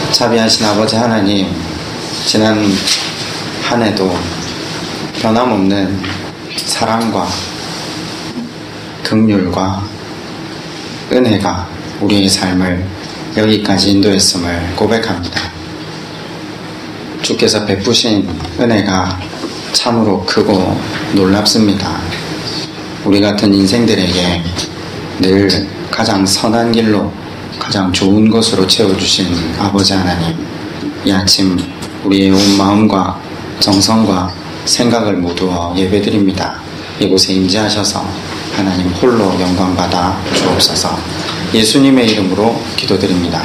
자비하신 아버지 하나님, 지난 한 해도 변함없는 사랑과 긍휼과 은혜가 우리의 삶을 여기까지 인도했음을 고백합니다. 주께서 베푸신 은혜가 참으로 크고 놀랍습니다. 우리 같은 인생들에게 늘 가장 선한 길로, 가장 좋은 것으로 채워주신 아버지 하나님, 이 아침 우리의 온 마음과 정성과 생각을 모두어 예배드립니다. 이곳에 임재하셔서 하나님 홀로 영광받아 주옵소서. 예수님의 이름으로 기도드립니다.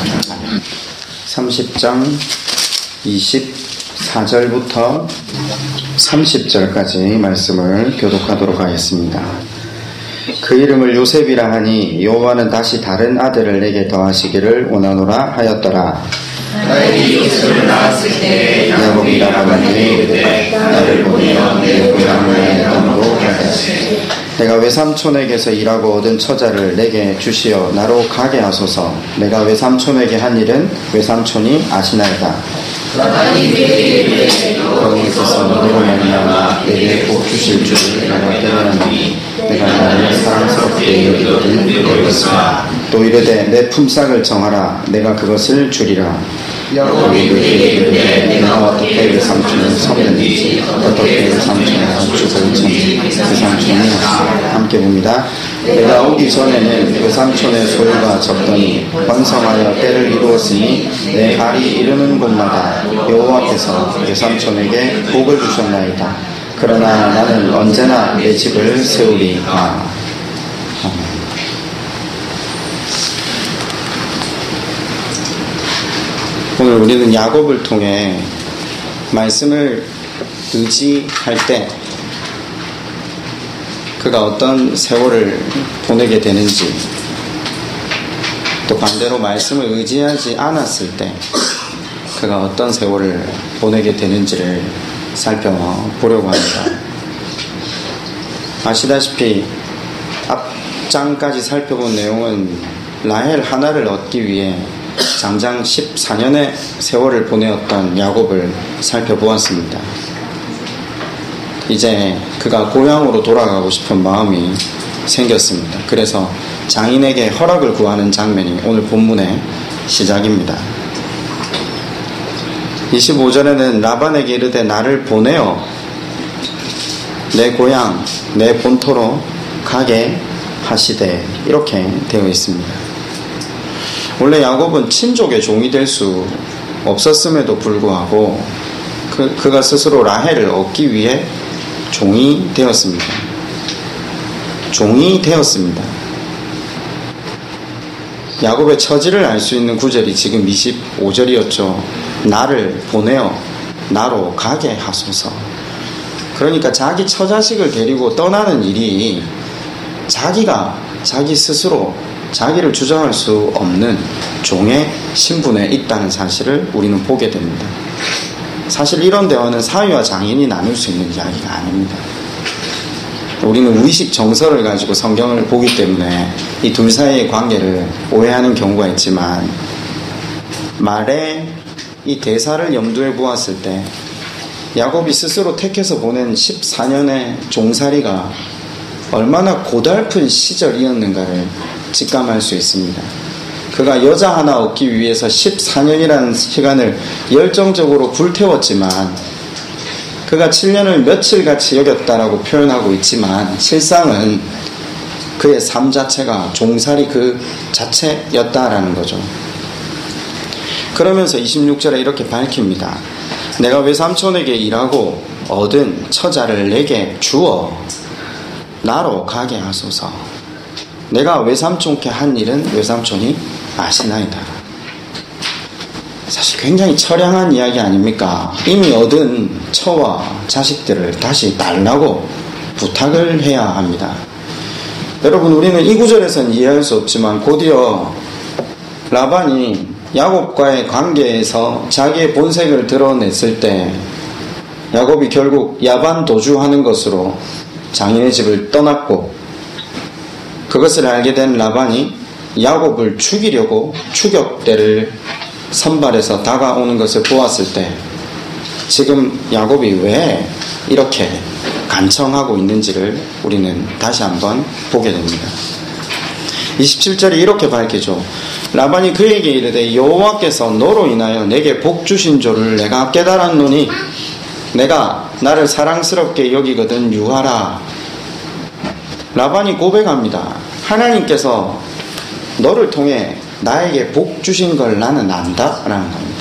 30장 24절부터 30절까지 말씀을 교독하도록 하겠습니다. 그 이름을 요셉이라 하니 여호와는 다시 다른 아들을 내게 더하시기를 원하노라 하였더라. 나에게 요셉을 낳았을 때 야곱이라 하나님이 이르되 나를 보내어 내 고향의 땅으로 가시되 내가 외삼촌에게서 일하고 얻은 처자를 내게 주시어 나로 가게 하소서. 내가 외삼촌에게 한 일은 외삼촌이 아시나이다. 라반이 내게 이르되 여호와께서 너로 말미암아 내게 복 주실 줄을 내가 깨달았노니 내가 나를 사랑스럽게 여기거든 여겼으나 또 이르되 내 품삯을 정하라. 내가 그것을 주리라. 야곱이 그에게 이르되 내가 어떻게 외삼촌을 섬겼는지 어떻게 외삼촌의 가축을 쳤는지 외삼촌이 하시라. 함께 봅니다. 내가 오기 전에는 외삼촌의 소유가 적더니 번성하여 때를 이루었으니 내 발이 이르는 곳마다 여호와께서 외삼촌에게 복을 주셨나이다. 그러나 나는 언제나 내 집을 세우리이다. 오늘 우리는 야곱을 통해 말씀을 의지할 때 그가 어떤 세월을 보내게 되는지, 또 반대로 말씀을 의지하지 않았을 때 그가 어떤 세월을 보내게 되는지를 살펴보려고 합니다. 아시다시피 앞장까지 살펴본 내용은 라헬 하나를 얻기 위해 장장 14년의 세월을 보내었던 야곱을 살펴보았습니다. 이제 그가 고향으로 돌아가고 싶은 마음이 생겼습니다. 그래서 장인에게 허락을 구하는 장면이 오늘 본문의 시작입니다. 25절에는 라반에게 이르되 나를 보내어 내 고향 내 본토로 가게 하시되, 이렇게 되어 있습니다. 원래 야곱은 친족의 종이 될 수 없었음에도 불구하고 그가 스스로 라헬을 얻기 위해 종이 되었습니다. 종이 되었습니다. 야곱의 처지를 알 수 있는 구절이 지금 25절이었죠. 나를 보내어 나로 가게 하소서. 그러니까 자기 처자식을 데리고 떠나는 일이 자기 스스로 자기를 주장할 수 없는 종의 신분에 있다는 사실을 우리는 보게 됩니다. 사실 이런 대화는 사위와 장인이 나눌 수 있는 이야기가 아닙니다. 우리는 의식 정서를 가지고 성경을 보기 때문에 이 둘 사이의 관계를 오해하는 경우가 있지만, 말의 이 대사를 염두에 보았을 때 야곱이 스스로 택해서 보낸 14년의 종살이가 얼마나 고달픈 시절이었는가를 직감할 수 있습니다. 그가 여자 하나 얻기 위해서 14년이라는 시간을 열정적으로 불태웠지만, 그가 7년을 며칠같이 여겼다라고 표현하고 있지만 실상은 그의 삶 자체가 종살이 그 자체였다라는 거죠. 그러면서 26절에 이렇게 밝힙니다. 내가 외삼촌에게 일하고 얻은 처자를 내게 주어 나로 가게 하소서. 내가 외삼촌께 한 일은 외삼촌이 아시나이다. 사실 굉장히 처량한 이야기 아닙니까? 이미 얻은 처와 자식들을 다시 달라고 부탁을 해야 합니다. 여러분, 우리는 이 구절에서는 이해할 수 없지만 곧이어 라반이 야곱과의 관계에서 자기의 본색을 드러냈을 때 야곱이 결국 야반도주하는 것으로 장인의 집을 떠났고, 그것을 알게 된 라반이 야곱을 죽이려고 추격대를 선발해서 다가오는 것을 보았을 때 지금 야곱이 왜 이렇게 간청하고 있는지를 우리는 다시 한번 보게 됩니다. 27절이 이렇게 밝히죠. 라반이 그에게 이르되 여호와께서 너로 인하여 내게 복 주신 줄을 내가 깨달았노니 내가 나를 사랑스럽게 여기거든 유하라. 라반이 고백합니다. 하나님께서 너를 통해 나에게 복 주신 걸 나는 안다 라는 겁니다.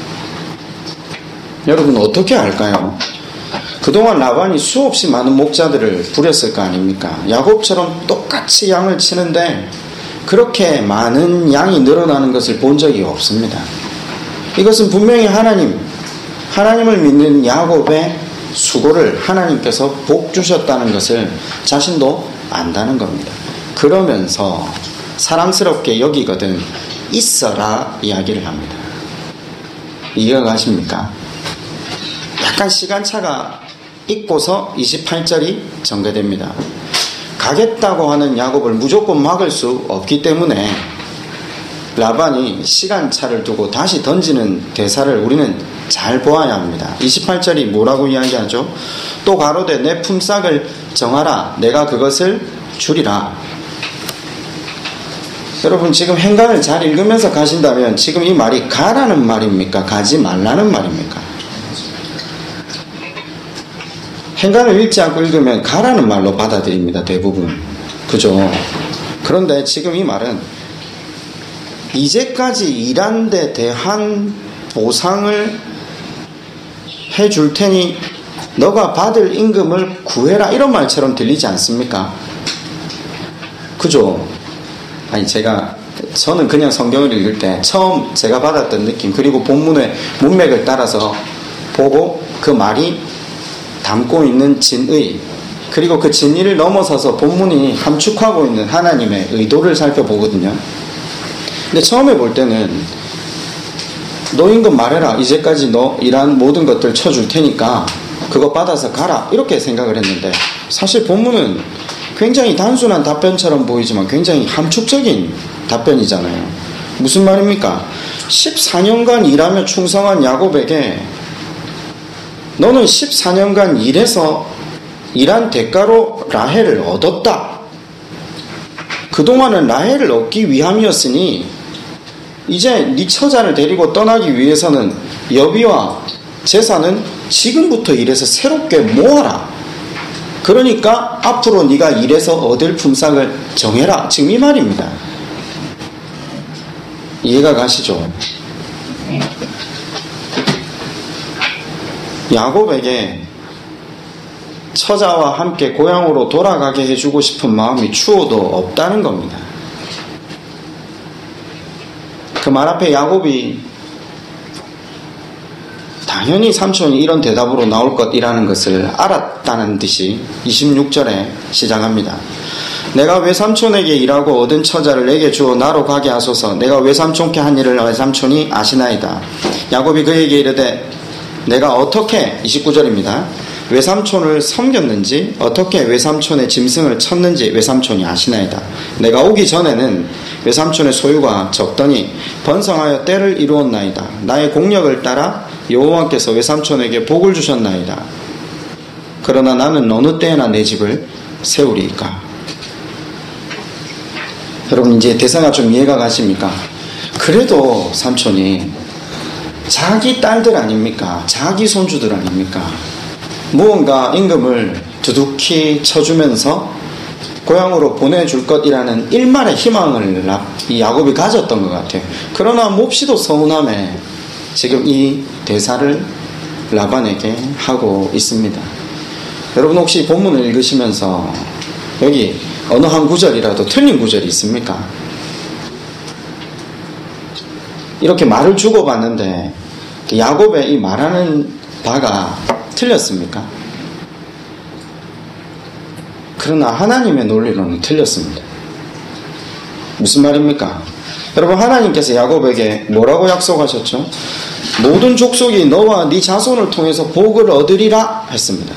여러분 어떻게 알까요? 그동안 라반이 수없이 많은 목자들을 부렸을 거 아닙니까? 야곱처럼 똑같이 양을 치는데 그렇게 많은 양이 늘어나는 것을 본 적이 없습니다. 이것은 분명히 하나님을 믿는 야곱의 수고를 하나님께서 복 주셨다는 것을 자신도 안다는 겁니다. 그러면서 사랑스럽게 여기거든 있어라 이야기를 합니다. 이해가 가십니까? 약간 시간차가 있고서 28절이 전개됩니다. 가겠다고 하는 야곱을 무조건 막을 수 없기 때문에 라반이 시간차를 두고 다시 던지는 대사를 우리는 잘 보아야 합니다. 28절이 뭐라고 이야기하죠? 또 가로되 내 품삯을 정하라 내가 그것을 주리라. 여러분 지금 행간을 잘 읽으면서 가신다면 지금 이 말이 가라는 말입니까? 가지 말라는 말입니까? 행간을 읽지 않고 읽으면 가라는 말로 받아들입니다. 대부분. 그죠? 그런데 지금 이 말은 이제까지 일한 데 대한 보상을 해줄 테니 너가 받을 임금을 구해라 이런 말처럼 들리지 않습니까? 그죠? 아니 저는 그냥 성경을 읽을 때 처음 제가 받았던 느낌 그리고 본문의 문맥을 따라서 보고 그 말이 담고 있는 진의 그리고 그 진의를 넘어서서 본문이 함축하고 있는 하나님의 의도를 살펴보거든요. 근데 처음에 볼 때는 너 임금 말해라 이제까지 너 일한 모든 것들 쳐줄 테니까 그거 받아서 가라 이렇게 생각을 했는데 사실 본문은 굉장히 단순한 답변처럼 보이지만 굉장히 함축적인 답변이잖아요. 무슨 말입니까? 14년간 일하며 충성한 야곱에게 너는 14년간 일해서 일한 대가로 라헬을 얻었다. 그동안은 라헬을 얻기 위함이었으니 이제 네 처자를 데리고 떠나기 위해서는 여비와 재산은 지금부터 일해서 새롭게 모아라. 그러니까 앞으로 네가 일해서 얻을 품삯을 정해라. 지금 이 말입니다. 이해가 가시죠? 야곱에게 처자와 함께 고향으로 돌아가게 해주고 싶은 마음이 추호도 없다는 겁니다. 그 말 앞에 야곱이 당연히 삼촌이 이런 대답으로 나올 것이라는 것을 알았다는 듯이 26절에 시작합니다. 내가 외삼촌에게 일하고 얻은 처자를 내게 주어 나로 가게 하소서. 내가 외삼촌께 한 일을 외삼촌이 아시나이다. 야곱이 그에게 이르되 내가 어떻게 29절입니다. 외삼촌을 섬겼는지 어떻게 외삼촌의 짐승을 쳤는지 외삼촌이 아시나이다. 내가 오기 전에는 외삼촌의 소유가 적더니 번성하여 때를 이루었나이다. 나의 공력을 따라 여호와께서 외삼촌에게 복을 주셨나이다. 그러나 나는 어느 때에나 내 집을 세우리이까. 여러분 이제 대사가 좀 이해가 가십니까? 그래도 삼촌이 자기 딸들 아닙니까? 자기 손주들 아닙니까? 무언가 임금을 두둑히 쳐주면서 고향으로 보내줄 것이라는 일말의 희망을 이 야곱이 가졌던 것 같아요. 그러나 몹시도 서운함에 지금 이 대사를 라반에게 하고 있습니다. 여러분 혹시 본문을 읽으시면서 여기 어느 한 구절이라도 틀린 구절이 있습니까? 이렇게 말을 주고받는데 야곱의 이 말하는 바가 틀렸습니까? 그러나 하나님의 논리로는 틀렸습니다. 무슨 말입니까? 여러분 하나님께서 야곱에게 뭐라고 약속하셨죠? 모든 족속이 너와 네 자손을 통해서 복을 얻으리라 했습니다.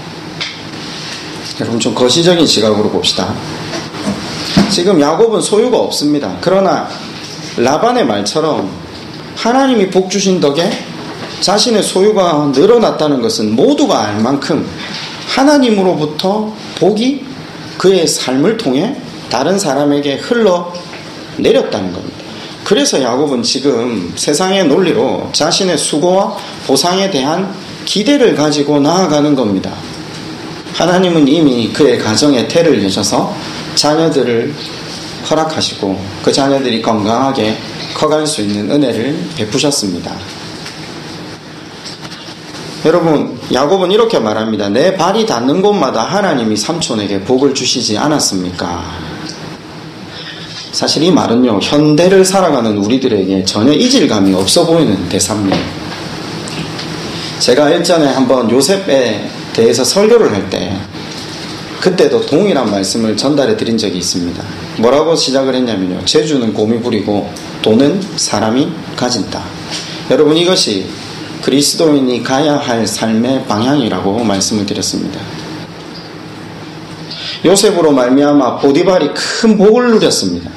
여러분 좀 거시적인 시각으로 봅시다. 지금 야곱은 소유가 없습니다. 그러나 라반의 말처럼 하나님이 복 주신 덕에 자신의 소유가 늘어났다는 것은 모두가 알 만큼 하나님으로부터 복이 그의 삶을 통해 다른 사람에게 흘러내렸다는 겁니다. 그래서 야곱은 지금 세상의 논리로 자신의 수고와 보상에 대한 기대를 가지고 나아가는 겁니다. 하나님은 이미 그의 가정에 태를 여셔서 자녀들을 허락하시고 그 자녀들이 건강하게 커갈 수 있는 은혜를 베푸셨습니다. 여러분, 야곱은 이렇게 말합니다. 내 발이 닿는 곳마다 하나님이 삼촌에게 복을 주시지 않았습니까? 사실 이 말은요, 현대를 살아가는 우리들에게 전혀 이질감이 없어 보이는 대사입니다. 제가 일전에 한번 요셉에 대해서 설교를 할 때 그때도 동일한 말씀을 전달해 드린 적이 있습니다. 뭐라고 시작을 했냐면요, 재주는 곰이 부리고 돈은 사람이 가진다. 여러분, 이것이 그리스도인이 가야 할 삶의 방향이라고 말씀을 드렸습니다. 요셉으로 말미암아 보디발이 큰 복을 누렸습니다.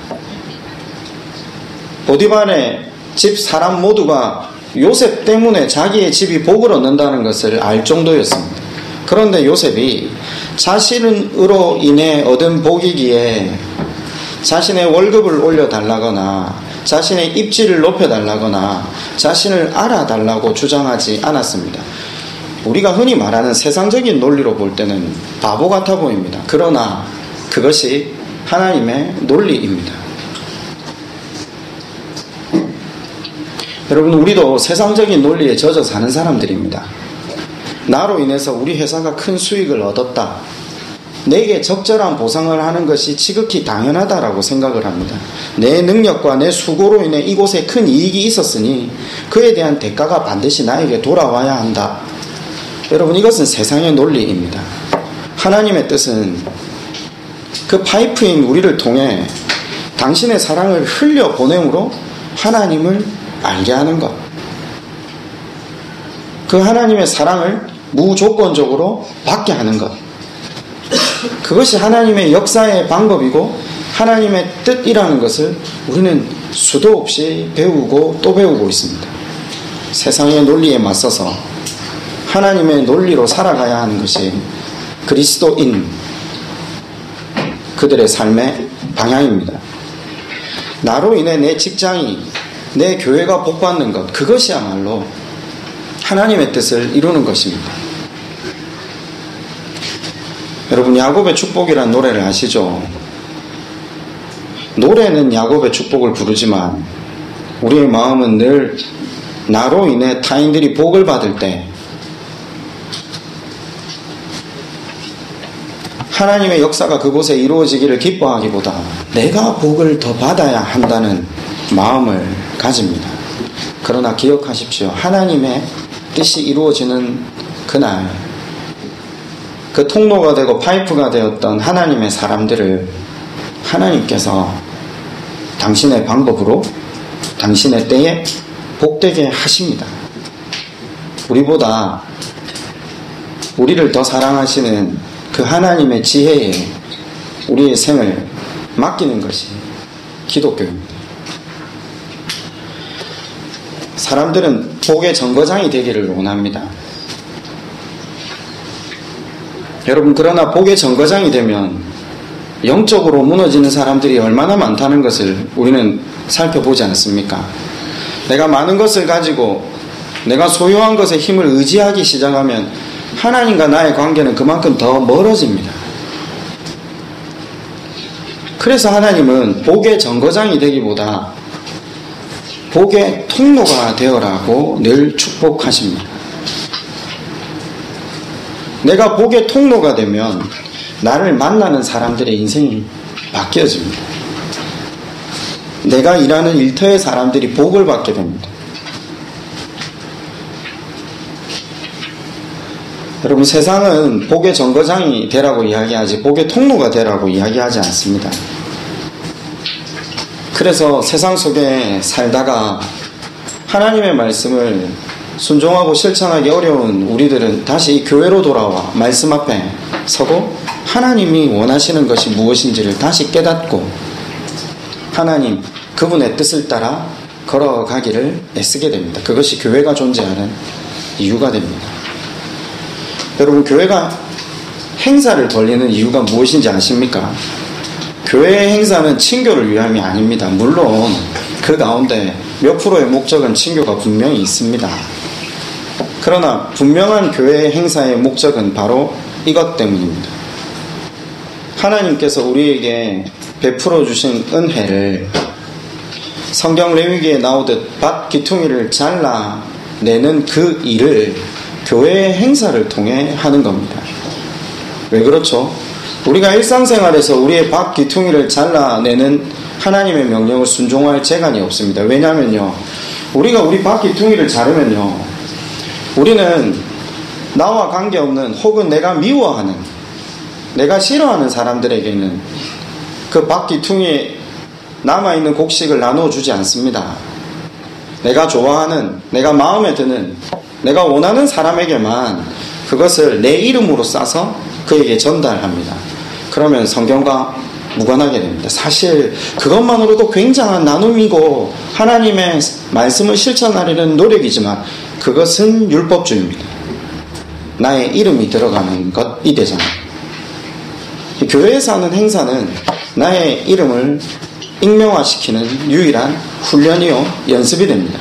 보디발의 집 사람 모두가 요셉 때문에 자기의 집이 복을 얻는다는 것을 알 정도였습니다. 그런데 요셉이 자신으로 인해 얻은 복이기에 자신의 월급을 올려달라거나 자신의 입지를 높여달라거나 자신을 알아달라고 주장하지 않았습니다. 우리가 흔히 말하는 세상적인 논리로 볼 때는 바보 같아 보입니다. 그러나 그것이 하나님의 논리입니다. 여러분, 우리도 세상적인 논리에 젖어 사는 사람들입니다. 나로 인해서 우리 회사가 큰 수익을 얻었다, 내게 적절한 보상을 하는 것이 지극히 당연하다라고 생각을 합니다. 내 능력과 내 수고로 인해 이곳에 큰 이익이 있었으니 그에 대한 대가가 반드시 나에게 돌아와야 한다. 여러분, 이것은 세상의 논리입니다. 하나님의 뜻은 그 파이프인 우리를 통해 당신의 사랑을 흘려보냄으로 하나님을 알게 하는 것, 그 하나님의 사랑을 무조건적으로 받게 하는 것, 그것이 하나님의 역사의 방법이고 하나님의 뜻이라는 것을 우리는 수도 없이 배우고 또 배우고 있습니다. 세상의 논리에 맞서서 하나님의 논리로 살아가야 하는 것이 그리스도인 그들의 삶의 방향입니다. 나로 인해 내 직장이, 내 교회가 복받는 것, 그것이야말로 하나님의 뜻을 이루는 것입니다. 여러분, 야곱의 축복이라는 노래를 아시죠? 노래는 야곱의 축복을 부르지만 우리의 마음은 늘 나로 인해 타인들이 복을 받을 때 하나님의 역사가 그곳에 이루어지기를 기뻐하기보다 내가 복을 더 받아야 한다는 마음을 가집니다. 그러나 기억하십시오. 하나님의 뜻이 이루어지는 그날, 그 통로가 되고 파이프가 되었던 하나님의 사람들을 하나님께서 당신의 방법으로 당신의 때에 복되게 하십니다. 우리보다 우리를 더 사랑하시는 그 하나님의 지혜에 우리의 생을 맡기는 것이 기독교입니다. 사람들은 복의 정거장이 되기를 원합니다. 여러분, 그러나 복의 정거장이 되면 영적으로 무너지는 사람들이 얼마나 많다는 것을 우리는 살펴보지 않습니까? 내가 많은 것을 가지고 내가 소유한 것에 힘을 의지하기 시작하면 하나님과 나의 관계는 그만큼 더 멀어집니다. 그래서 하나님은 복의 정거장이 되기보다 복의 통로가 되어라고 늘 축복하십니다. 내가 복의 통로가 되면 나를 만나는 사람들의 인생이 바뀌어집니다. 내가 일하는 일터의 사람들이 복을 받게 됩니다. 여러분, 세상은 복의 정거장이 되라고 이야기하지 복의 통로가 되라고 이야기하지 않습니다. 그래서 세상 속에 살다가 하나님의 말씀을 순종하고 실천하기 어려운 우리들은 다시 이 교회로 돌아와 말씀 앞에 서고 하나님이 원하시는 것이 무엇인지를 다시 깨닫고 하나님, 그분의 뜻을 따라 걸어가기를 애쓰게 됩니다. 그것이 교회가 존재하는 이유가 됩니다. 여러분, 교회가 행사를 벌이는 이유가 무엇인지 아십니까? 교회의 행사는 친교를 위함이 아닙니다. 물론 그 가운데 몇 프로의 목적은 친교가 분명히 있습니다. 그러나 분명한 교회의 행사의 목적은 바로 이것 때문입니다. 하나님께서 우리에게 베풀어 주신 은혜를 성경 레위기에 나오듯 밭 기퉁이를 잘라내는 그 일을 교회의 행사를 통해 하는 겁니다. 왜 그렇죠? 우리가 일상생활에서 우리의 밭 기퉁이를 잘라내는 하나님의 명령을 순종할 재간이 없습니다. 왜냐면요, 우리가 우리 밭 기퉁이를 자르면요, 우리는 나와 관계없는 혹은 내가 미워하는, 내가 싫어하는 사람들에게는 그 밭 기퉁이에 남아있는 곡식을 나누어주지 않습니다. 내가 좋아하는, 내가 마음에 드는, 내가 원하는 사람에게만 그것을 내 이름으로 싸서 그에게 전달합니다. 그러면 성경과 무관하게 됩니다. 사실 그것만으로도 굉장한 나눔이고 하나님의 말씀을 실천하려는 노력이지만 그것은 율법주의입니다. 나의 이름이 들어가는 것이 되잖아요. 교회에서 하는 행사는 나의 이름을 익명화시키는 유일한 훈련이요, 연습이 됩니다.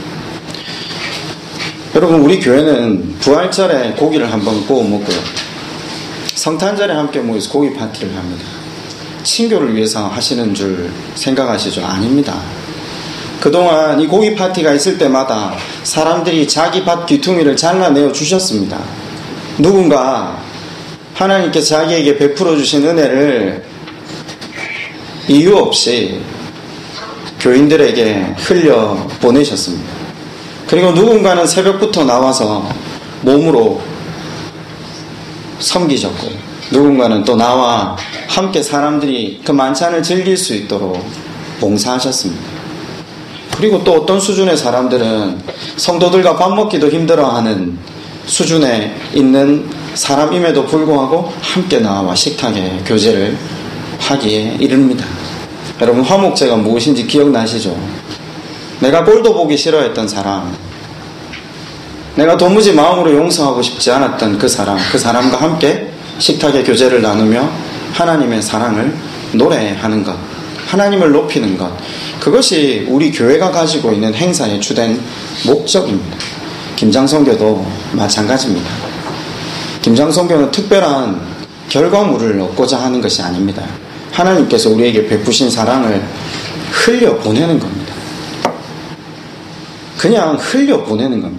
여러분, 우리 교회는 부활절에 고기를 한번 구워 먹고요, 성탄절에 함께 모여서 고기 파티를 합니다. 친교를 위해서 하시는 줄 생각하시죠? 아닙니다. 그동안 이 고기 파티가 있을 때마다 사람들이 자기 밭 귀퉁이를 잘라내어 주셨습니다. 누군가 하나님께서 자기에게 베풀어 주신 은혜를 이유 없이 교인들에게 흘려 보내셨습니다. 그리고 누군가는 새벽부터 나와서 몸으로 섬기셨고, 누군가는 또 나와 함께 사람들이 그 만찬을 즐길 수 있도록 봉사하셨습니다. 그리고 또 어떤 수준의 사람들은 성도들과 밥 먹기도 힘들어하는 수준에 있는 사람임에도 불구하고 함께 나와 식탁에 교제를 하기에 이릅니다. 여러분, 화목제가 무엇인지 기억나시죠? 내가 꼴도 보기 싫어했던 사람, 내가 도무지 마음으로 용서하고 싶지 않았던 그 사람과 함께 식탁의 교제를 나누며 하나님의 사랑을 노래하는 것, 하나님을 높이는 것, 그것이 우리 교회가 가지고 있는 행사의 주된 목적입니다. 김장선교도 마찬가지입니다. 김장선교는 특별한 결과물을 얻고자 하는 것이 아닙니다. 하나님께서 우리에게 베푸신 사랑을 흘려보내는 겁니다. 그냥 흘려보내는 겁니다.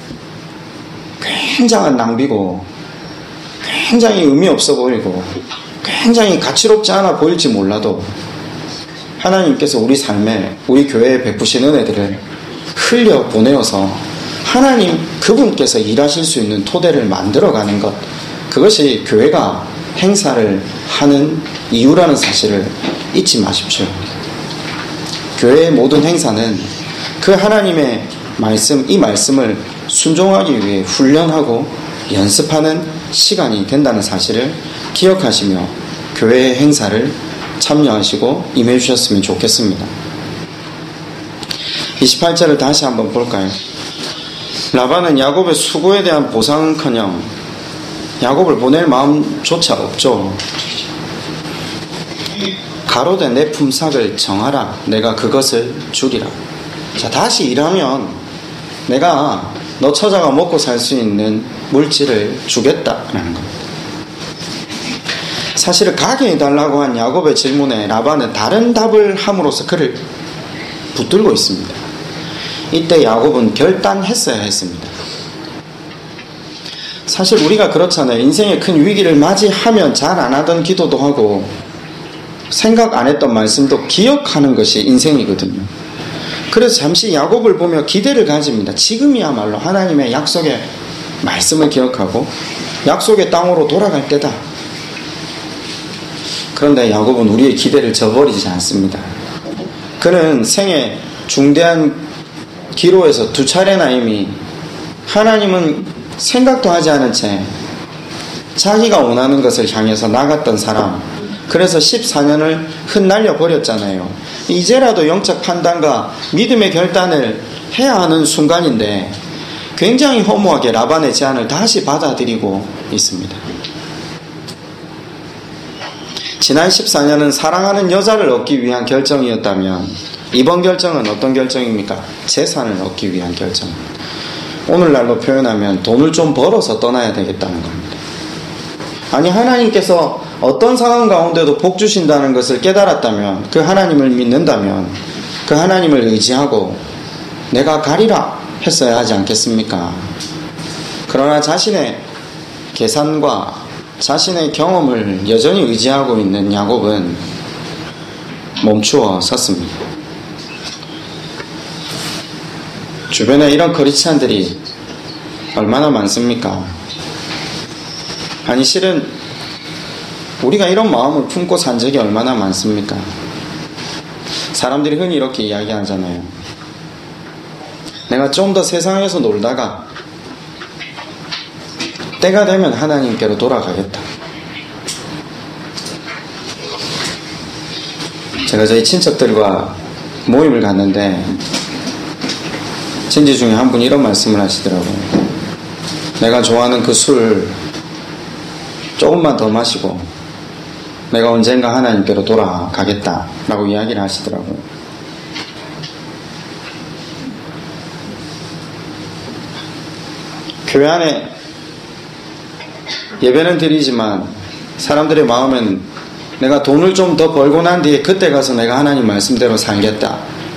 굉장한 낭비고, 굉장히 의미 없어 보이고, 굉장히 가치롭지 않아 보일지 몰라도 하나님께서 우리 삶에, 우리 교회에 베푸신 은혜들을 흘려보내어서 하나님 그분께서 일하실 수 있는 토대를 만들어가는 것, 그것이 교회가 행사를 하는 이유라는 사실을 잊지 마십시오. 교회의 모든 행사는 그 하나님의 말씀, 이 말씀을 순종하기 위해 훈련하고 연습하는 시간이 된다는 사실을 기억하시며 교회의 행사를 참여하시고 임해 주셨으면 좋겠습니다. 28절을 다시 한번 볼까요? 라반은 야곱의 수고에 대한 보상은커녕 야곱을 보낼 마음조차 없죠. 가로되 내 품삯을 정하라. 내가 그것을 주리라. 자, 다시 일하면 내가 너 처자가 먹고 살 수 있는 물질을 주겠다라는 겁니다. 사실 가게 해달라고 한 야곱의 질문에 라반은 다른 답을 함으로써 그를 붙들고 있습니다. 이때 야곱은 결단했어야 했습니다. 사실 우리가 그렇잖아요. 인생의 큰 위기를 맞이하면 잘 안 하던 기도도 하고 생각 안 했던 말씀도 기억하는 것이 인생이거든요. 그래서 잠시 야곱을 보며 기대를 가집니다. 지금이야말로 하나님의 약속의 말씀을 기억하고 약속의 땅으로 돌아갈 때다. 그런데 야곱은 우리의 기대를 저버리지 않습니다. 그는 생애 중대한 기로에서 2차례나 이미 하나님은 생각도 하지 않은 채 자기가 원하는 것을 향해서 나갔던 사람, 그래서 14년을 흩날려 버렸잖아요. 이제라도 영적 판단과 믿음의 결단을 해야 하는 순간인데 굉장히 허무하게 라반의 제안을 다시 받아들이고 있습니다. 지난 14년은 사랑하는 여자를 얻기 위한 결정이었다면 이번 결정은 어떤 결정입니까? 재산을 얻기 위한 결정. 오늘날로 표현하면 돈을 좀 벌어서 떠나야 되겠다는 겁니다. 아니, 하나님께서 어떤 상황 가운데도 복 주신다는 것을 깨달았다면, 그 하나님을 믿는다면 그 하나님을 의지하고 내가 가리라 했어야 하지 않겠습니까? 그러나 자신의 계산과 자신의 경험을 여전히 의지하고 있는 야곱은 멈추어 섰습니다. 주변에 이런 크리스찬들이 얼마나 많습니까? 아니, 실은 우리가 이런 마음을 품고 산 적이 얼마나 많습니까? 사람들이 흔히 이렇게 이야기하잖아요. 내가 좀 더 세상에서 놀다가 때가 되면 하나님께로 돌아가겠다. 제가 저희 친척들과 모임을 갔는데 친지 중에 한 분이 이런 말씀을 하시더라고요. 내가 좋아하는 그 술 조금만 더 마시고 내가 언젠가 하나님께로 돌아가겠다 라고 이야기를 하시더라고요. 교회 안에 예배는 드리지만 사람들의 마음엔 내가 돈을 좀 더 벌고 난 뒤에 그때 가서 내가 하나님 말씀대로 살겠다.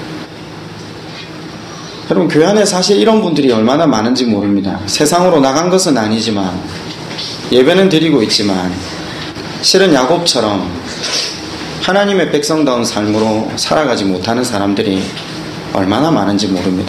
여러분, 교회 안에 사실 이런 분들이 얼마나 많은지 모릅니다. 세상으로 나간 것은 아니지만 예배는 드리고 있지만 실은 야곱처럼 하나님의 백성다운 삶으로 살아가지 못하는 사람들이 얼마나 많은지 모릅니다.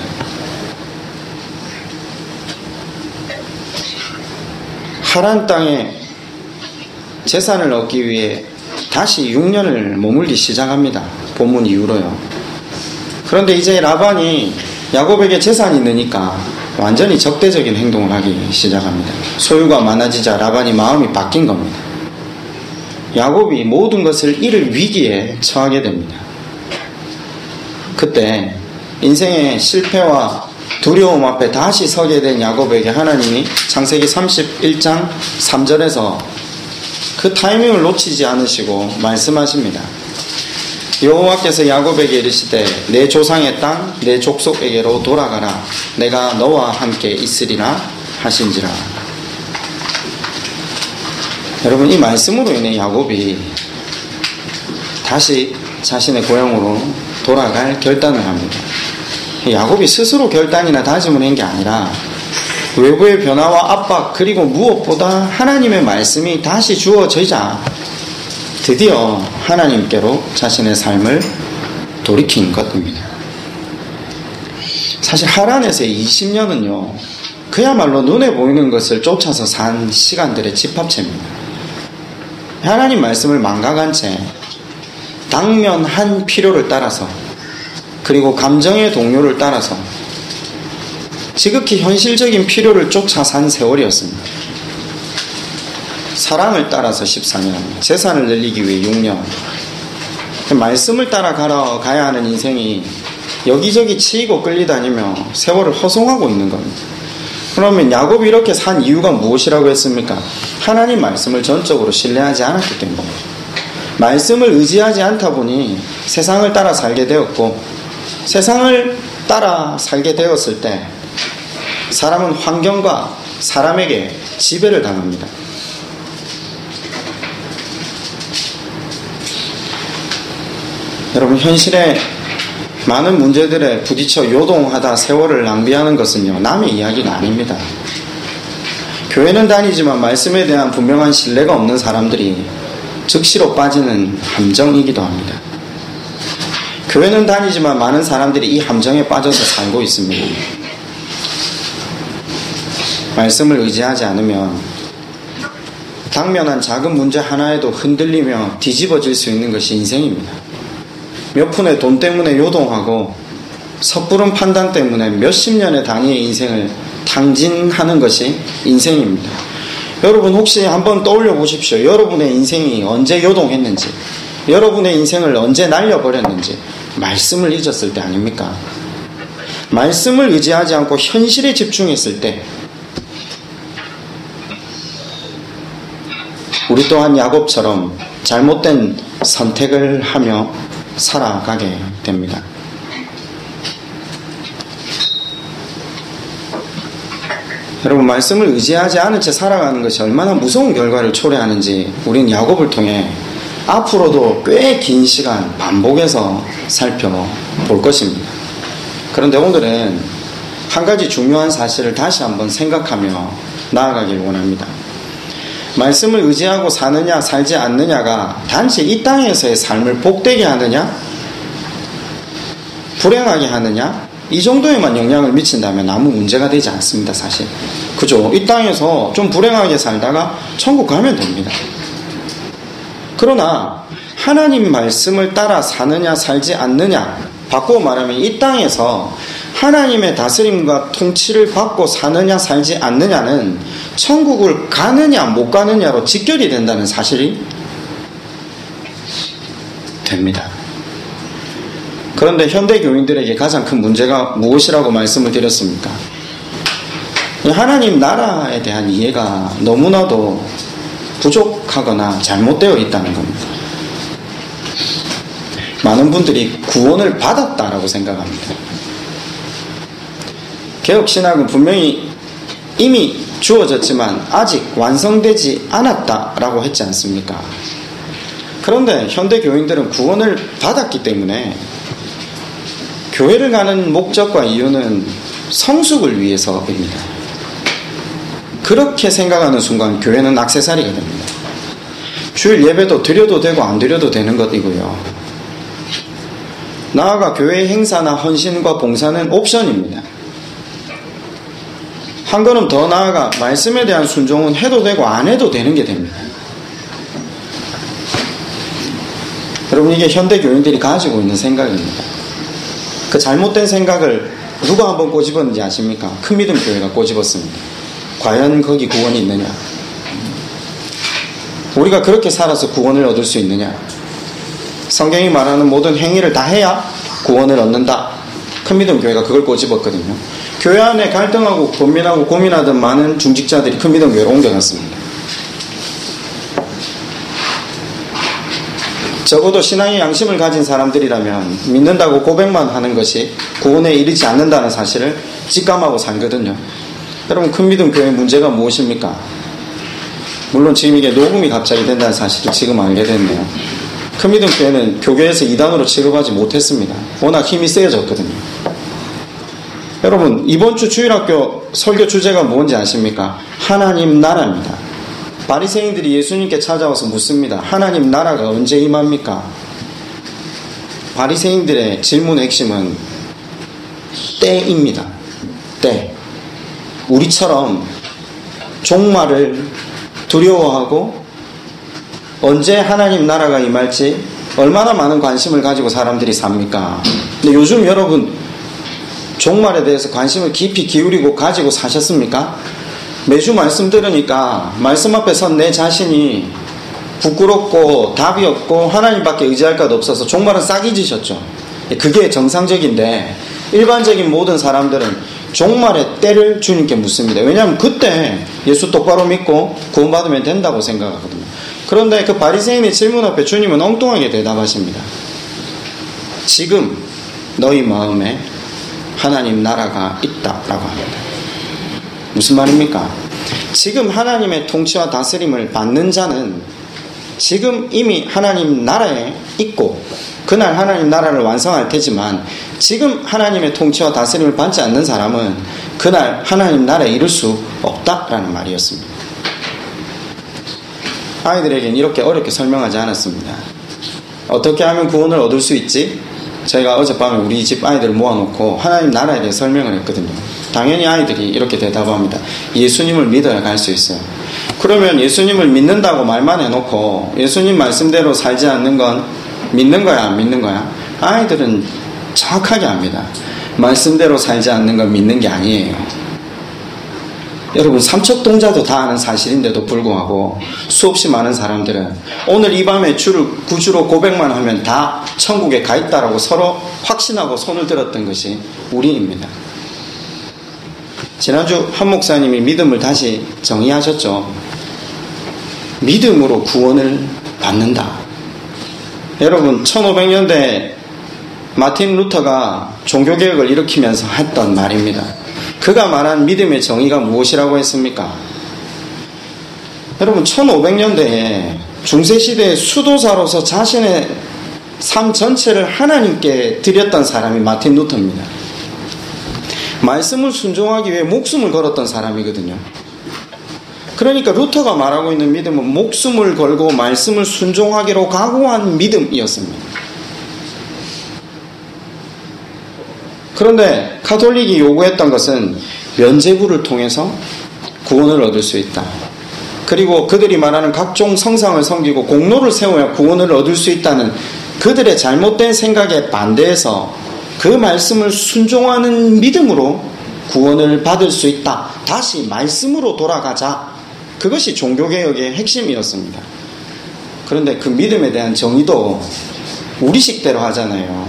하란 땅에 재산을 얻기 위해 다시 6년을 머물기 시작합니다. 본문 이후로요. 그런데 이제 라반이 야곱에게 재산이 있으니까 완전히 적대적인 행동을 하기 시작합니다. 소유가 많아지자 라반이 마음이 바뀐 겁니다. 야곱이 모든 것을 잃을 위기에 처하게 됩니다. 그때 인생의 실패와 두려움 앞에 다시 서게 된 야곱에게 하나님이 창세기 31장 3절에서 그 타이밍을 놓치지 않으시고 말씀하십니다. 여호와께서 야곱에게 이르시되 내 조상의 땅 내 족속에게로 돌아가라. 내가 너와 함께 있으리라 하신지라. 여러분, 이 말씀으로 인해 야곱이 다시 자신의 고향으로 돌아갈 결단을 합니다. 야곱이 스스로 결단이나 다짐을 한 게 아니라 외부의 변화와 압박, 그리고 무엇보다 하나님의 말씀이 다시 주어지자 드디어 하나님께로 자신의 삶을 돌이킨 것입니다. 사실 하란에서의 20년은요 그야말로 눈에 보이는 것을 쫓아서 산 시간들의 집합체입니다. 하나님 말씀을 망각한 채 당면한 필요를 따라서, 그리고 감정의 동요를 따라서 지극히 현실적인 필요를 쫓아 산 세월이었습니다. 사랑을 따라서 14년, 재산을 늘리기 위해 6년, 말씀을 따라 가야 하는 인생이 여기저기 치이고 끌리다니며 세월을 허송하고 있는 겁니다. 그러면 야곱이 이렇게 산 이유가 무엇이라고 했습니까? 하나님 말씀을 전적으로 신뢰하지 않았기 때문입니다. 말씀을 의지하지 않다 보니 세상을 따라 살게 되었고, 세상을 따라 살게 되었을 때 사람은 환경과 사람에게 지배를 당합니다. 여러분, 현실에 많은 문제들에 부딪혀 요동하다 세월을 낭비하는 것은요 남의 이야기가 아닙니다. 교회는 다니지만 말씀에 대한 분명한 신뢰가 없는 사람들이 즉시로 빠지는 함정이기도 합니다. 교회는 다니지만 많은 사람들이 이 함정에 빠져서 살고 있습니다. 말씀을 의지하지 않으면 당면한 작은 문제 하나에도 흔들리며 뒤집어질 수 있는 것이 인생입니다. 몇 푼의 돈 때문에 요동하고 섣부른 판단 때문에 몇십 년의 단위의 인생을 탕진하는 것이 인생입니다. 여러분, 혹시 한번 떠올려 보십시오. 여러분의 인생이 언제 요동했는지, 여러분의 인생을 언제 날려버렸는지, 말씀을 잊었을 때 아닙니까? 말씀을 의지하지 않고 현실에 집중했을 때 우리 또한 야곱처럼 잘못된 선택을 하며 살아가게 됩니다. 여러분, 말씀을 의지하지 않은 채 살아가는 것이 얼마나 무서운 결과를 초래하는지 우리는 야곱을 통해 앞으로도 꽤 긴 시간 반복해서 살펴볼 것입니다. 그런데 오늘은 한 가지 중요한 사실을 다시 한번 생각하며 나아가길 원합니다. 말씀을 의지하고 사느냐 살지 않느냐가 단지 이 땅에서의 삶을 복되게 하느냐 불행하게 하느냐 이 정도에만 영향을 미친다면 아무 문제가 되지 않습니다. 사실 그죠? 이 땅에서 좀 불행하게 살다가 천국 가면 됩니다. 그러나 하나님 말씀을 따라 사느냐 살지 않느냐, 바꾸어 말하면 이 땅에서 하나님의 다스림과 통치를 받고 사느냐 살지 않느냐는 천국을 가느냐 못 가느냐로 직결이 된다는 사실이 됩니다. 그런데 현대 교인들에게 가장 큰 문제가 무엇이라고 말씀을 드렸습니까? 하나님 나라에 대한 이해가 너무나도 부족하거나 잘못되어 있다는 겁니다. 많은 분들이 구원을 받았다라고 생각합니다. 개혁신학은 분명히 이미 주어졌지만 아직 완성되지 않았다라고 했지 않습니까? 그런데 현대 교인들은 구원을 받았기 때문에 교회를 가는 목적과 이유는 성숙을 위해서입니다. 그렇게 생각하는 순간 교회는 액세서리가 됩니다. 주일 예배도 드려도 되고 안 드려도 되는 것이고요. 나아가 교회 행사나 헌신과 봉사는 옵션입니다. 한 걸음 더 나아가 말씀에 대한 순종은 해도 되고 안 해도 되는 게 됩니다. 여러분, 이게 현대 교인들이 가지고 있는 생각입니다. 그 잘못된 생각을 누가 한번 꼬집었는지 아십니까? 큰 믿음 교회가 꼬집었습니다. 과연 거기 구원이 있느냐? 우리가 그렇게 살아서 구원을 얻을 수 있느냐? 성경이 말하는 모든 행위를 다 해야 구원을 얻는다. 큰 믿음 교회가 그걸 꼬집었거든요. 교회 안에 갈등하고 고민하고 고민하던 많은 중직자들이 큰 믿음 교회로 옮겨갔습니다. 적어도 신앙의 양심을 가진 사람들이라면 믿는다고 고백만 하는 것이 구원에 이르지 않는다는 사실을 직감하고 살거든요. 여러분, 큰 믿음 교회의 문제가 무엇입니까? 물론 지금 이게 녹음이 갑자기 된다는 사실을 지금 알게 됐네요. 큰 믿음 교회는 교계에서 이단으로 취급하지 못했습니다. 워낙 힘이 세져졌거든요. 여러분, 이번 주 주일학교 설교 주제가 뭔지 아십니까? 하나님 나라입니다. 바리새인들이 예수님께 찾아와서 묻습니다. 하나님 나라가 언제 임합니까? 바리새인들의 질문의 핵심은 때입니다. 때. 우리처럼 종말을 두려워하고 언제 하나님 나라가 임할지 얼마나 많은 관심을 가지고 사람들이 삽니까? 근데 요즘 여러분 종말에 대해서 관심을 깊이 기울이고 가지고 사셨습니까? 매주 말씀 들으니까 말씀 앞에 선 내 자신이 부끄럽고 답이 없고 하나님밖에 의지할 것 없어서 종말은 싹 잊으셨죠. 그게 정상적인데 일반적인 모든 사람들은 종말의 때를 주님께 묻습니다. 왜냐하면 그때 예수 똑바로 믿고 구원받으면 된다고 생각하거든요. 그런데 그 바리새인의 질문 앞에 주님은 엉뚱하게 대답하십니다. 지금 너희 마음에 하나님 나라가 있다라고 합니다. 무슨 말입니까? 지금 하나님의 통치와 다스림을 받는 자는 지금 이미 하나님 나라에 있고 그날 하나님 나라를 완성할 테지만 지금 하나님의 통치와 다스림을 받지 않는 사람은 그날 하나님 나라에 이를 수 없다라는 말이었습니다. 아이들에게는 이렇게 어렵게 설명하지 않았습니다. 어떻게 하면 구원을 얻을 수 있지? 저희가 어젯밤에 우리 집 아이들을 모아놓고 하나님 나라에 대해 설명을 했거든요. 당연히 아이들이 이렇게 대답합니다. 예수님을 믿어야 갈 수 있어요. 그러면 예수님을 믿는다고 말만 해놓고 예수님 말씀대로 살지 않는 건 믿는 거야 안 믿는 거야? 아이들은 정확하게 압니다. 말씀대로 살지 않는 건 믿는 게 아니에요. 여러분, 삼척동자도 다 아는 사실인데도 불구하고 수없이 많은 사람들은 오늘 이 밤에 주를 구주로 고백만 하면 다 천국에 가 있다라고 서로 확신하고 손을 들었던 것이 우리입니다. 지난주 한 목사님이 믿음을 다시 정의하셨죠. 믿음으로 구원을 받는다. 여러분, 1500년대 마틴 루터가 종교개혁을 일으키면서 했던 말입니다. 그가 말한 믿음의 정의가 무엇이라고 했습니까? 여러분, 1500년대에 중세시대의 수도사로서 자신의 삶 전체를 하나님께 드렸던 사람이 마틴 루터입니다. 말씀을 순종하기 위해 목숨을 걸었던 사람이거든요. 그러니까 루터가 말하고 있는 믿음은 목숨을 걸고 말씀을 순종하기로 각오한 믿음이었습니다. 그런데 가톨릭이 요구했던 것은 면죄부를 통해서 구원을 얻을 수 있다. 그리고 그들이 말하는 각종 성상을 섬기고 공로를 세워야 구원을 얻을 수 있다는 그들의 잘못된 생각에 반대해서 그 말씀을 순종하는 믿음으로 구원을 받을 수 있다. 다시 말씀으로 돌아가자. 그것이 종교개혁의 핵심이었습니다. 그런데 그 믿음에 대한 정의도 우리식대로 하잖아요.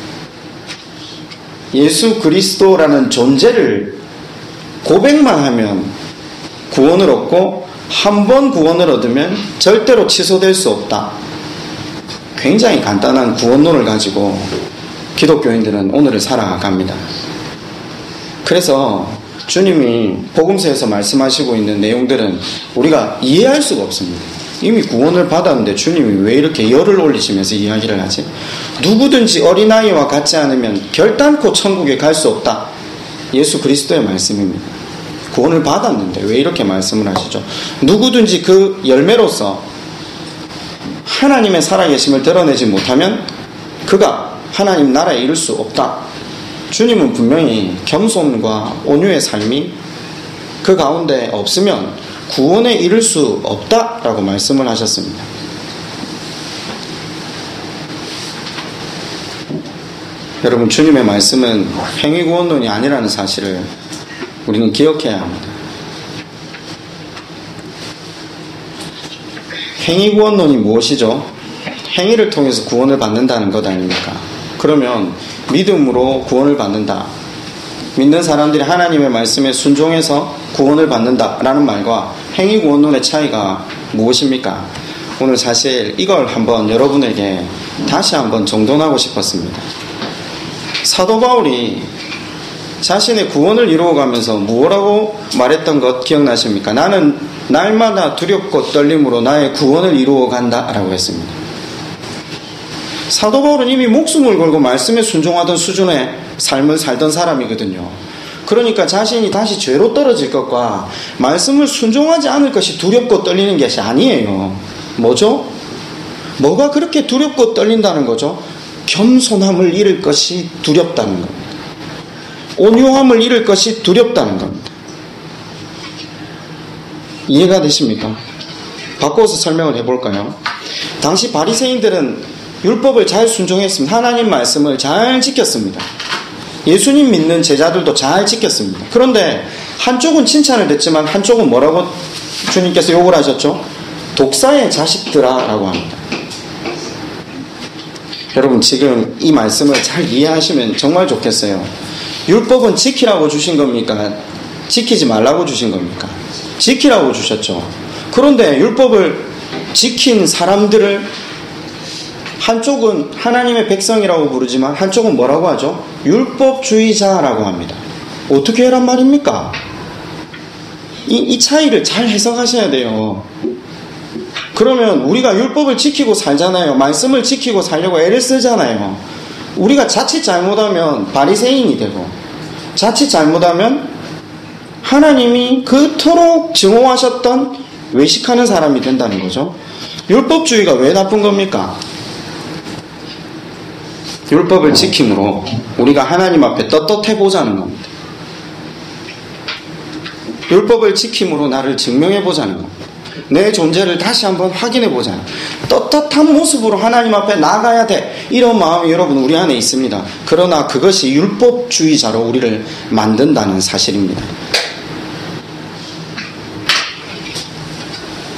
예수 그리스도라는 존재를 고백만 하면 구원을 얻고 한 번 구원을 얻으면 절대로 취소될 수 없다. 굉장히 간단한 구원론을 가지고 기독교인들은 오늘을 살아갑니다. 그래서 주님이 복음서에서 말씀하시고 있는 내용들은 우리가 이해할 수가 없습니다. 이미 구원을 받았는데 주님이 왜 이렇게 열을 올리시면서 이야기를 하지? 누구든지 어린아이와 같지 않으면 결단코 천국에 갈 수 없다. 예수 그리스도의 말씀입니다. 구원을 받았는데 왜 이렇게 말씀을 하시죠? 누구든지 그 열매로서 하나님의 살아계심을 드러내지 못하면 그가 하나님 나라에 이를 수 없다. 주님은 분명히 겸손과 온유의 삶이 그 가운데 없으면 구원에 이를 수 없다라고 말씀을 하셨습니다. 여러분, 주님의 말씀은 행위구원론이 아니라는 사실을 우리는 기억해야 합니다. 행위구원론이 무엇이죠? 행위를 통해서 구원을 받는다는 것 아닙니까? 그러면 믿음으로 구원을 받는다. 믿는 사람들이 하나님의 말씀에 순종해서 구원을 받는다라는 말과 행위구원론의 차이가 무엇입니까? 오늘 사실 이걸 한번 여러분에게 다시 한번 정돈하고 싶었습니다. 사도 바울이 자신의 구원을 이루어가면서 무엇라고 말했던 것 기억나십니까? 나는 날마다 두렵고 떨림으로 나의 구원을 이루어 간다라고 했습니다. 사도 바울은 이미 목숨을 걸고 말씀에 순종하던 수준의 삶을 살던 사람이거든요. 그러니까 자신이 다시 죄로 떨어질 것과 말씀을 순종하지 않을 것이 두렵고 떨리는 것이 아니에요. 뭐죠? 뭐가 그렇게 두렵고 떨린다는 거죠? 겸손함을 잃을 것이 두렵다는 겁니다. 온유함을 잃을 것이 두렵다는 겁니다. 이해가 되십니까? 바꿔서 설명을 해볼까요? 당시 바리새인들은 율법을 잘 순종했습니다. 하나님 말씀을 잘 지켰습니다. 예수님 믿는 제자들도 잘 지켰습니다. 그런데 한쪽은 칭찬을 듣지만 한쪽은 뭐라고 주님께서 욕을 하셨죠? 독사의 자식들아 라고 합니다. 여러분, 지금 이 말씀을 잘 이해하시면 정말 좋겠어요. 율법은 지키라고 주신 겁니까? 지키지 말라고 주신 겁니까? 지키라고 주셨죠. 그런데 율법을 지킨 사람들을 한쪽은 하나님의 백성이라고 부르지만 한쪽은 뭐라고 하죠? 율법주의자라고 합니다. 어떻게 해란 말입니까? 이 차이를 잘 해석하셔야 돼요. 그러면 우리가 율법을 지키고 살잖아요. 말씀을 지키고 살려고 애를 쓰잖아요. 우리가 자칫 잘못하면 바리새인이 되고 자칫 잘못하면 하나님이 그토록 증오하셨던 외식하는 사람이 된다는 거죠. 율법주의가 왜 나쁜 겁니까? 율법을 지킴으로 우리가 하나님 앞에 떳떳해 보자는 겁니다. 율법을 지킴으로 나를 증명해 보자는 겁니다. 내 존재를 다시 한번 확인해 보자. 떳떳한 모습으로 하나님 앞에 나가야 돼. 이런 마음이 여러분 우리 안에 있습니다. 그러나 그것이 율법주의자로 우리를 만든다는 사실입니다.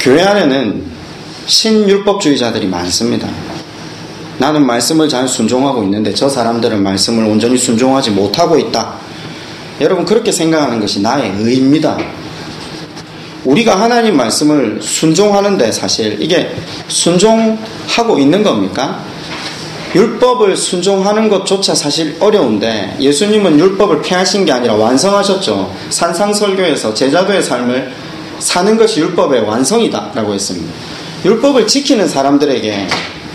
교회 안에는 신율법주의자들이 많습니다. 나는 말씀을 잘 순종하고 있는데 저 사람들은 말씀을 온전히 순종하지 못하고 있다. 여러분, 그렇게 생각하는 것이 나의 의입니다. 우리가 하나님 말씀을 순종하는데 사실 이게 순종하고 있는 겁니까? 율법을 순종하는 것조차 사실 어려운데 예수님은 율법을 폐하신 게 아니라 완성하셨죠. 산상설교에서 제자도의 삶을 사는 것이 율법의 완성이다 라고 했습니다. 율법을 지키는 사람들에게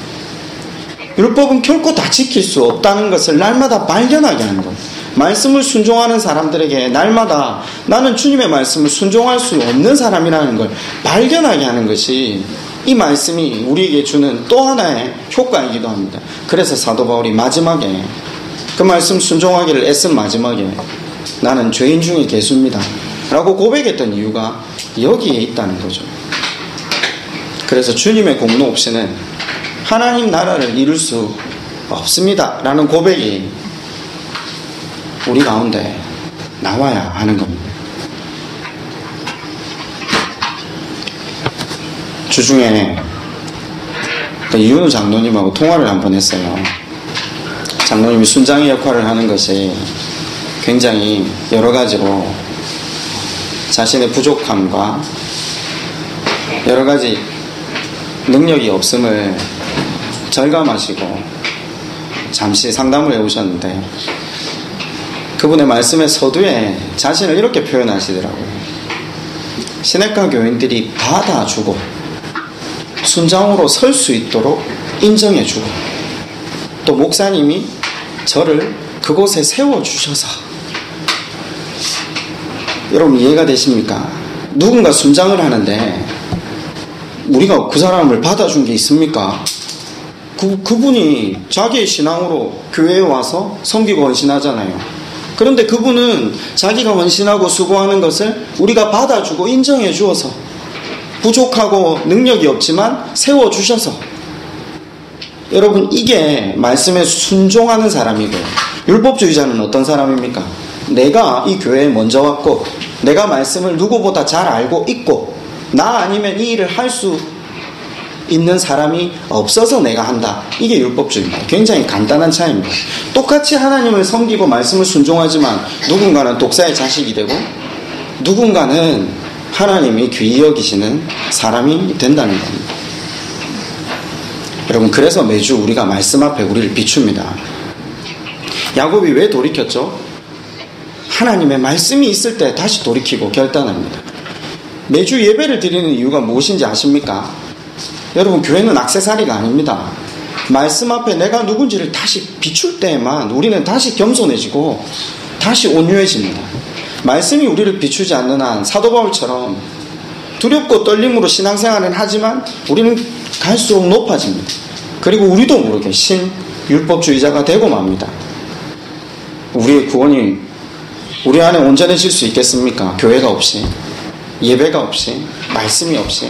율법은 결코 다 지킬 수 없다는 것을 날마다 발견하게 하는 것. 말씀을 순종하는 사람들에게 날마다 나는 주님의 말씀을 순종할 수 없는 사람이라는 걸 발견하게 하는 것이 이 말씀이 우리에게 주는 또 하나의 효과이기도 합니다. 그래서 사도 바울이 마지막에 그 말씀 순종하기를 애쓴 마지막에 나는 죄인 중에 괴수입니다 라고 고백했던 이유가 여기에 있다는 거죠. 그래서 주님의 공로 없이는 하나님 나라를 이룰 수 없습니다 라는 고백이 우리 가운데 나와야 하는 겁니다. 주중에 이윤우 장로님하고 통화를 한번 했어요. 장로님이 순장의 역할을 하는 것이 굉장히 여러 가지로 자신의 부족함과 여러 가지 능력이 없음을 절감하시고 잠시 상담을 해오셨는데 그분의 말씀의 서두에 자신을 이렇게 표현하시더라고요. 시내가 교인들이 받아주고 순장으로 설 수 있도록 인정해주고 또 목사님이 저를 그곳에 세워주셔서 여러분 이해가 되십니까? 누군가 순장을 하는데 우리가 그 사람을 받아준 게 있습니까? 그분이 자기의 신앙으로 교회에 와서 섬기고 헌신하잖아요. 그런데 그분은 자기가 헌신하고 수고하는 것을 우리가 받아주고 인정해 주어서 부족하고 능력이 없지만 세워주셔서 여러분 이게 말씀에 순종하는 사람이고요. 율법주의자는 어떤 사람입니까? 내가 이 교회에 먼저 왔고 내가 말씀을 누구보다 잘 알고 있고 나 아니면 이 일을 할 수 있는 사람이 없어서 내가 한다. 이게 율법주의입니다. 굉장히 간단한 차이입니다. 똑같이 하나님을 섬기고 말씀을 순종하지만 누군가는 독사의 자식이 되고 누군가는 하나님이 귀히 여기시는 사람이 된다는 겁니다. 여러분 그래서 매주 우리가 말씀 앞에 우리를 비춥니다. 야곱이 왜 돌이켰죠? 하나님의 말씀이 있을 때 다시 돌이키고 결단합니다. 매주 예배를 드리는 이유가 무엇인지 아십니까? 여러분 교회는 액세서리가 아닙니다. 말씀 앞에 내가 누군지를 다시 비출 때에만 우리는 다시 겸손해지고 다시 온유해집니다. 말씀이 우리를 비추지 않는 한 사도 바울처럼 두렵고 떨림으로 신앙생활은 하지만 우리는 갈수록 높아집니다. 그리고 우리도 모르게 신율법주의자가 되고 맙니다. 우리의 구원이 우리 안에 온전해질 수 있겠습니까? 교회가 없이, 예배가 없이, 말씀이 없이.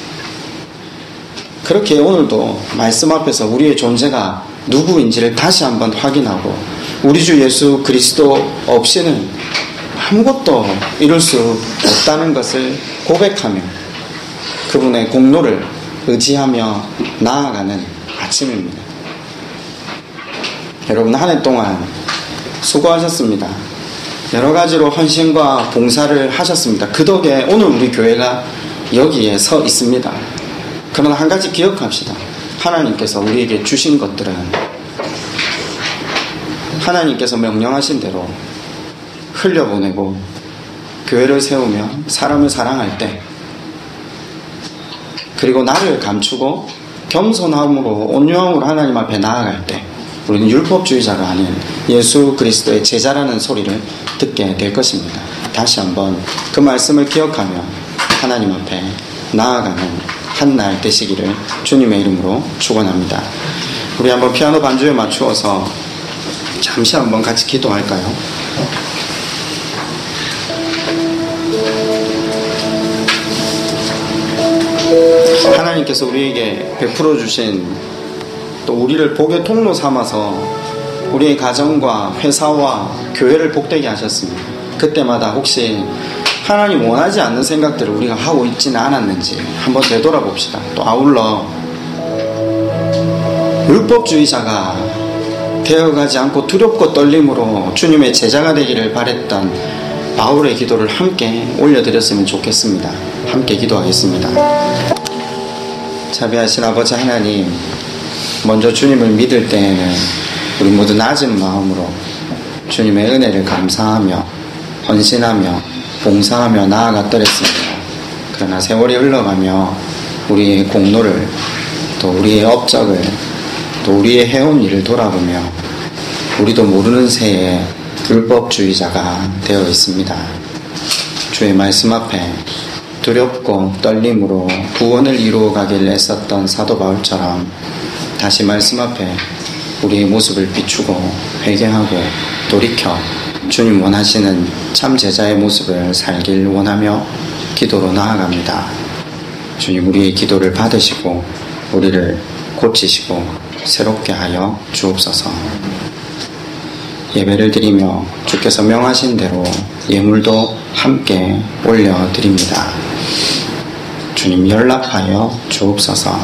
그렇게 오늘도 말씀 앞에서 우리의 존재가 누구인지를 다시 한번 확인하고 우리 주 예수 그리스도 없이는 아무것도 이룰 수 없다는 것을 고백하며 그분의 공로를 의지하며 나아가는 아침입니다. 여러분 한 해 동안 수고하셨습니다. 여러 가지로 헌신과 봉사를 하셨습니다. 그 덕에 오늘 우리 교회가 여기에 서 있습니다. 그러나 한 가지 기억합시다. 하나님께서 우리에게 주신 것들은 하나님께서 명령하신 대로 흘려보내고 교회를 세우며 사람을 사랑할 때 그리고 나를 감추고 겸손함으로 온유함으로 하나님 앞에 나아갈 때 우리는 율법주의자가 아닌 예수 그리스도의 제자라는 소리를 듣게 될 것입니다. 다시 한번 그 말씀을 기억하며 하나님 앞에 나아가는 한 날 되시기를 주님의 이름으로 축원합니다. 우리 한번 피아노 반주에 맞추어서 잠시 한번 같이 기도할까요? 하나님께서 우리에게 베풀어 주신 또 우리를 복의 통로 삼아서 우리의 가정과 회사와 교회를 복되게 하셨습니다. 그때마다 혹시 하나님 원하지 않는 생각들을 우리가 하고 있지는 않았는지 한번 되돌아봅시다. 또 아울러 율법주의자가 되어가지 않고 두렵고 떨림으로 주님의 제자가 되기를 바랬던 바울의 기도를 함께 올려드렸으면 좋겠습니다. 함께 기도하겠습니다. 자비하신 아버지 하나님, 먼저 주님을 믿을 때에는 우리 모두 낮은 마음으로 주님의 은혜를 감사하며 헌신하며 봉사하며 나아갔더랬습니다. 그러나 세월이 흘러가며 우리의 공로를, 또 우리의 업적을, 또 우리의 해온 일을 돌아보며 우리도 모르는 새에 율법주의자가 되어 있습니다. 주의 말씀 앞에 두렵고 떨림으로 구원을 이루어가길 애썼던 사도 바울처럼 다시 말씀 앞에 우리의 모습을 비추고 회개하고 돌이켜 주님 원하시는 참 제자의 모습을 살길 원하며 기도로 나아갑니다. 주님, 우리의 기도를 받으시고 우리를 고치시고 새롭게 하여 주옵소서. 예배를 드리며 주께서 명하신 대로 예물도 함께 올려드립니다. 주님, 연락하여 주옵소서.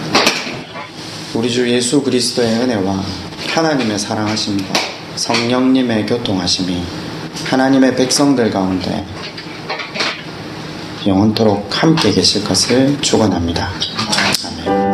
우리 주 예수 그리스도의 은혜와 하나님의 사랑하심과 성령님의 교통하심이 하나님의 백성들 가운데 영원토록 함께 계실 것을 축원합니다. 아멘.